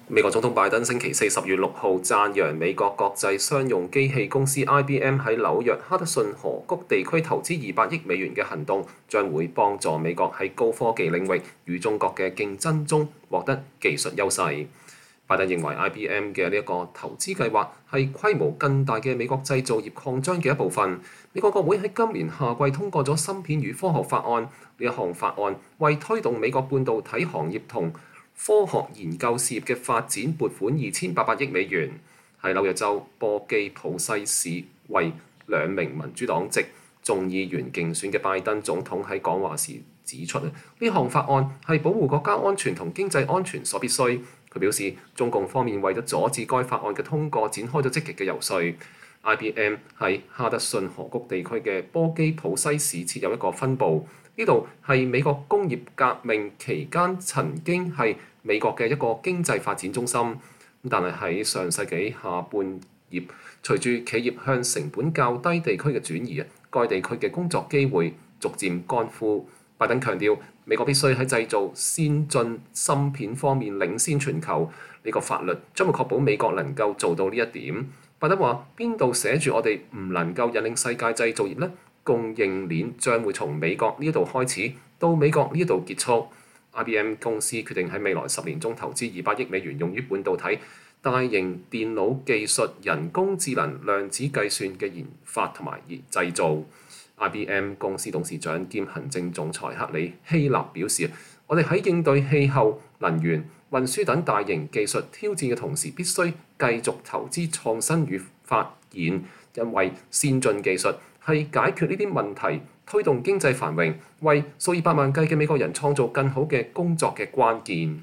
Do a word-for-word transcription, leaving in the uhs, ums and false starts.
美國總統拜登星期四十月六號讚揚美國國際商用機器公司 I B M 喺紐約哈德遜河谷地區投資二百億美元嘅行動，將會幫助美國喺高科技領域與中國嘅競爭中獲得技術優勢。拜登認為 I B M 嘅呢一個投資計劃係規模更大嘅美國製造業擴張嘅一部分。美國國會喺今年夏季通過咗芯片與科學法案，呢一項法案為推動美國半導體行業同科學研究事業嘅發展撥款二千八百億美元。喺紐約州波基普西市為兩名民主黨籍眾議員競選嘅拜登總統喺講話時指出，呢項法案係保護國家安全同經濟安全所必須。佢表示，中共方面為咗阻止該法案嘅通過，展開咗積極嘅遊說。I B M 喺哈德遜河谷地區嘅波基普西市設有一個分部，呢度係美國工業革命期間曾經係美國嘅一個經濟發展中心。但係喺上世紀下半葉，隨住企業向成本較低地區嘅轉移，該地區嘅工作機會逐漸乾枯。拜登強調，美國必須喺製造先進芯片方面領先全球。呢個法律將會確保美國能夠做到呢一點。拜登話：邊度寫住我哋唔能夠引領世界製造業呢？供應鏈將會從美國呢一度開始，到美國呢一度結束。I B M 公司決定喺未來十年中投資二百億美元用於半導體、大型電腦技術、人工智能、量子計算嘅研發同埋製造。I B M 公司董事長兼行政總裁克里希納表示：我哋喺應對氣候、能源、運輸等大型技術挑戰嘅同時，必須繼續投資創新與發現，因為先進技術係解決呢啲問題、推動經濟繁榮、為數以百萬計嘅美國人創造更好嘅工作嘅關鍵。